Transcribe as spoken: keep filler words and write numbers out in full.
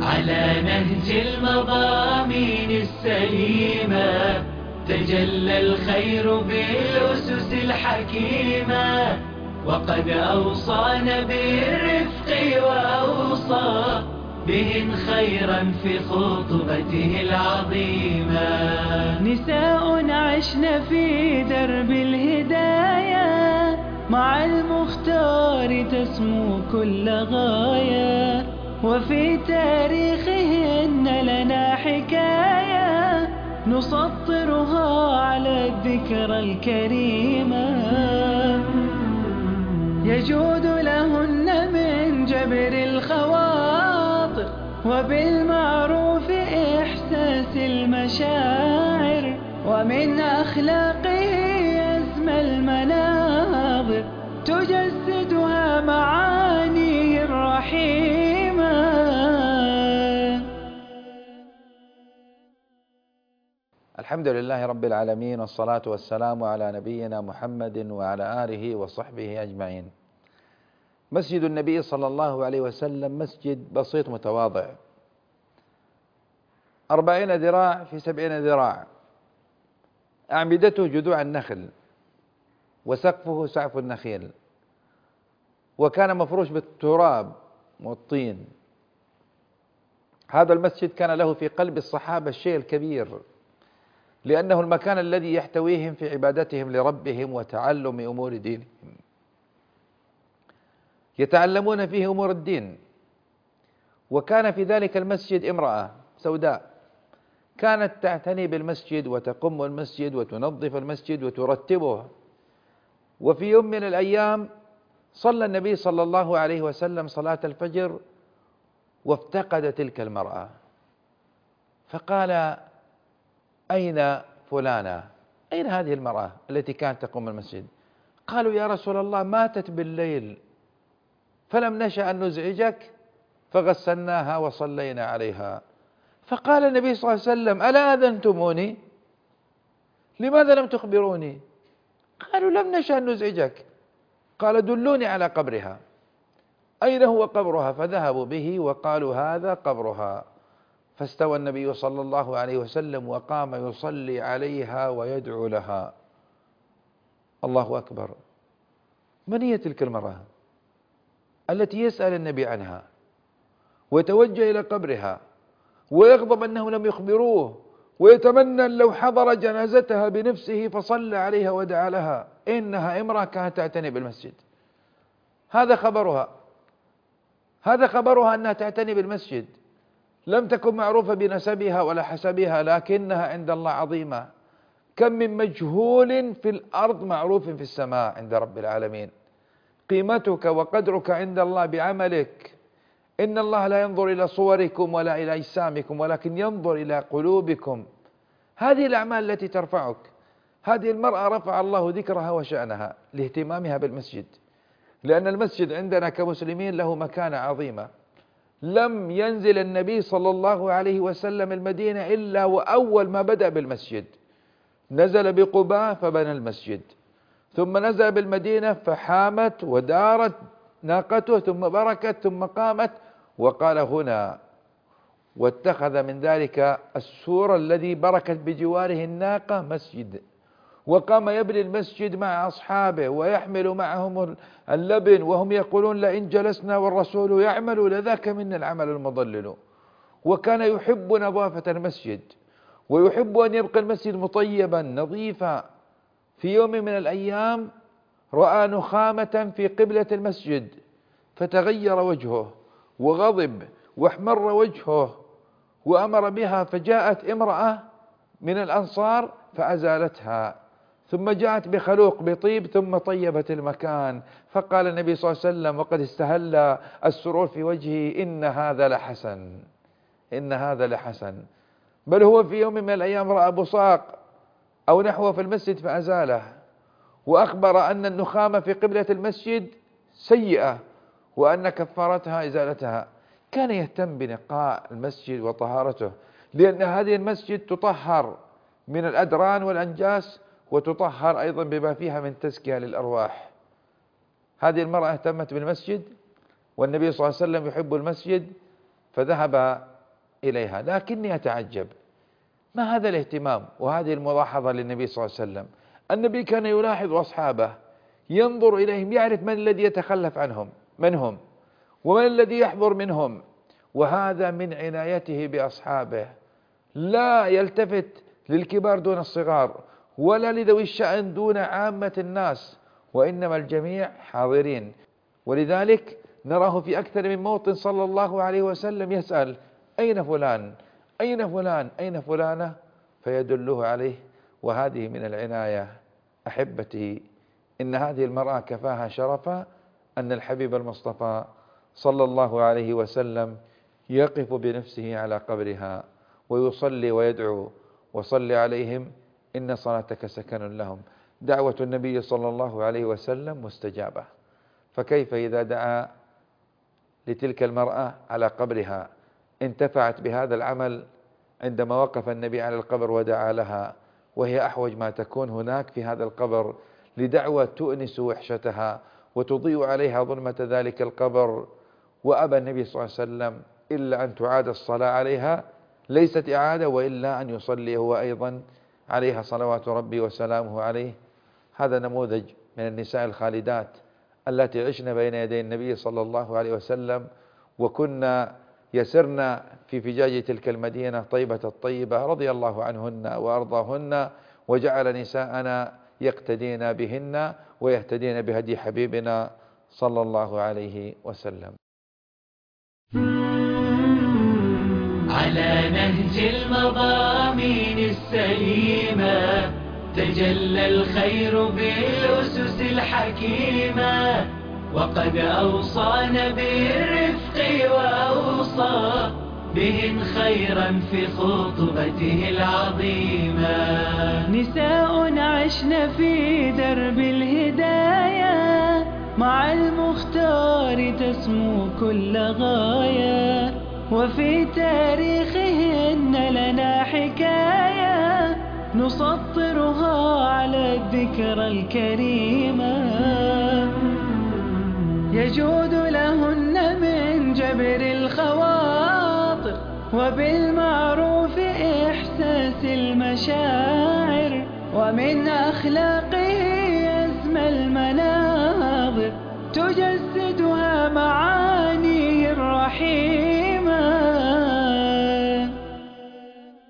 على نهج المضامين السليمة تجلى الخير بالأسس الحكيمة، وقد أوصانا بالرفق وأوصى بهن خيرا في خطبته العظيمة. نساء عشن في درب الهداية، مع المختار تسمو كل غاية، وفي تاريخهن لنا حكاية نسطرها على الذكرى الكريمة. يجود لهن من جبر الخواطر، وبالمعروف إحساس المشاعر، ومن أخلاقه أسمى المناظر تجسدها معانيه الرحيمة. الحمد لله رب العالمين، والصلاة والسلام على نبينا محمد وعلى آله وصحبه أجمعين. مسجد النبي صلى الله عليه وسلم مسجد بسيط متواضع، أربعين ذراع في سبعين ذراع، أعمدته جذوع النخل، وسقفه سقف النخيل، وكان مفروش بالتراب والطين. هذا المسجد كان له في قلب الصحابة الشيء الكبير، لأنه المكان الذي يحتويهم في عبادتهم لربهم وتعلم أمور دينهم، يتعلمون فيه أمور الدين. وكان في ذلك المسجد امرأة سوداء كانت تعتني بالمسجد وتقم المسجد وتنظف المسجد وترتبه. وفي يوم من الأيام صلى النبي صلى الله عليه وسلم صلاة الفجر وافتقد تلك المرأة، فقال: أين فلانة؟ أين هذه المرأة التي كانت تقوم المسجد؟ قالوا: يا رسول الله ماتت بالليل فلم نشأ أن نزعجك فغسلناها وصلينا عليها. فقال النبي صلى الله عليه وسلم: ألا أذنتموني؟ لماذا لم تخبروني؟ قالوا: لم نشأ أن نزعجك. قال: دلوني على قبرها. أين هو قبرها؟ فذهبوا به وقالوا: هذا قبرها. فاستوى النبي صلى الله عليه وسلم وقام يصلي عليها ويدعو لها. الله أكبر! من هي تلك المرأة التي يسأل النبي عنها ويتوجه إلى قبرها ويغضب أنه لم يخبروه، ويتمنى أن لو حضر جنازتها بنفسه فصلى عليها ودعا لها؟ إنها امرأة كانت تعتني بالمسجد. هذا خبرها، هذا خبرها أنها تعتني بالمسجد. لم تكن معروفة بنسبها ولا حسبها، لكنها عند الله عظيمة. كم من مجهول في الأرض معروف في السماء عند رب العالمين. قيمتك وقدرك عند الله بعملك. إن الله لا ينظر إلى صوركم ولا إلى أجسامكم، ولكن ينظر إلى قلوبكم. هذه الأعمال التي ترفعك. هذه المرأة رفع الله ذكرها وشأنها لاهتمامها بالمسجد، لأن المسجد عندنا كمسلمين له مكانة عظيمة. لم ينزل النبي صلى الله عليه وسلم المدينة إلا وأول ما بدأ بالمسجد. نزل بقباء فبنى المسجد، ثم نزل بالمدينة فحامت ودارت ناقته، ثم بركت، ثم قامت وقال: هنا. واتخذ من ذلك السور الذي بركت بجواره الناقة مسجد، وقام يبني المسجد مع أصحابه ويحمل معهم اللبن، وهم يقولون: لئن جلسنا والرسول يعمل لذاك منا العمل المضلل. وكان يحب نظافة المسجد، ويحب أن يبقى المسجد مطيبا نظيفا. في يوم من الأيام رأى نخامة في قبلة المسجد فتغير وجهه وغضب واحمر وجهه وأمر بها، فجاءت امرأة من الأنصار فأزالتها، ثم جاءت بخلوق بطيب ثم طيبت المكان. فقال النبي صلى الله عليه وسلم وقد استهل السرور في وجهه: إن هذا لحسن، إن هذا لحسن. بل هو في يوم من الأيام رأى بصاق أو نحوه في المسجد فأزاله، وأخبر أن النخامة في قبلة المسجد سيئة وأن كفارتها إزالتها. كان يهتم بنقاء المسجد وطهارته، لأن هذه المسجد تطهر من الأدران والأنجاس، وتطهر أيضا بما فيها من تزكية للأرواح. هذه المرأة اهتمت بالمسجد، والنبي صلى الله عليه وسلم يحب المسجد، فذهب إليها. لكني أتعجب، ما هذا الاهتمام وهذه الملاحظة للنبي صلى الله عليه وسلم؟ النبي كان يلاحظ أصحابه، ينظر إليهم، يعرف من الذي يتخلف عنهم منهم ومن الذي يحضر منهم، وهذا من عنايته بأصحابه. لا يلتفت للكبار دون الصغار ولا لذوي الشأن دون عامة الناس، وإنما الجميع حاضرين. ولذلك نراه في أكثر من موطن صلى الله عليه وسلم يسأل: أين فلان؟ أين فلان؟ أين فلانة؟ فيدله عليه. وهذه من العناية. أحبتي، إن هذه المرأة كفاها شرفا أن الحبيب المصطفى صلى الله عليه وسلم يقف بنفسه على قبرها ويصلي ويدعو: وصل عليهم إن صلاتك سكن لهم. دعوة النبي صلى الله عليه وسلم مستجابة، فكيف إذا دعا لتلك المرأة على قبرها؟ انتفعت بهذا العمل عندما وقف النبي على القبر ودعا لها، وهي أحوج ما تكون هناك في هذا القبر لدعوة تؤنس وحشتها وتضيء عليها ظلمة ذلك القبر. وأبى النبي صلى الله عليه وسلم إلا أن تعاد الصلاة عليها، ليست إعادة، وإلا أن يصلي هو أيضا عليها صلوات ربي وسلامه عليه. هذا نموذج من النساء الخالدات التي عشن بين يدي النبي صلى الله عليه وسلم، وكنا يسرنا في فجاج تلك المدينة طيبة الطيبة رضي الله عنهن وأرضاهن، وجعل نساءنا يقتدين بهن ويهتدين بهدي حبيبنا صلى الله عليه وسلم. على نهج المضامين السليمة تجلى الخير بالأسس الحكيمة، وقد أوصانا بالرفق وأوصى بهن خيرا في خطبته العظيمة. نساء عشنا في درب الهداية مع المختار تسمو كل غاية، وفي تاريخهن لنا حكاية نسطرها على الذكرى الكريمة. يجود لهن من جبر الخواطر وبالمعروف إحساس المشاعر، ومن أخلاقه أزمى المناظر تجسدها معانيه الرحيم.